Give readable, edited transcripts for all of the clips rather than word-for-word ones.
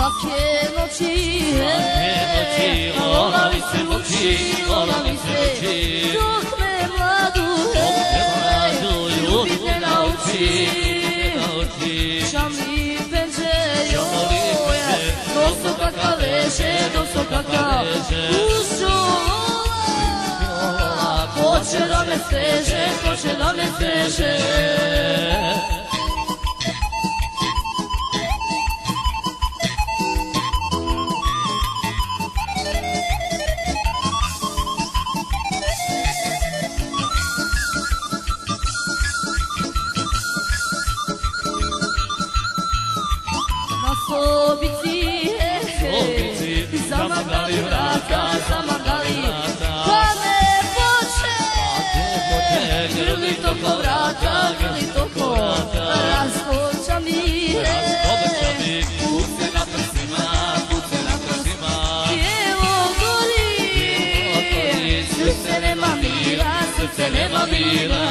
Svake noći, vola mi se muči, vola mi se, dok me mladu, ljubit ne nauči. Šami penđe, dosoka ka veže, dosoka ka ušola. Hoće da me steže, hoće da me steže. Zamagali vrata, zamagali, pa me poče, grli toko vrata, grli toko, razkoča mi, kuce na prsima, evo gori, srce nema mira, srce nema mira.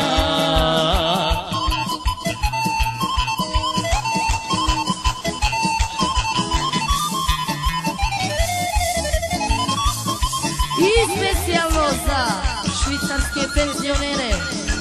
I specijalno za švicarske penzionere.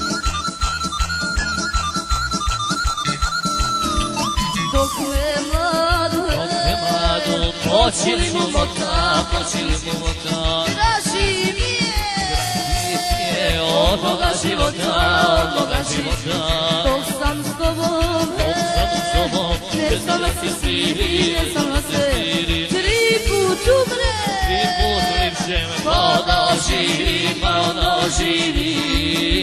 Dok me mladu, počili mu mota, draži mi je od moga života, dok sam s tobom, ne sama se sviri, tri put umre. Pa da živi,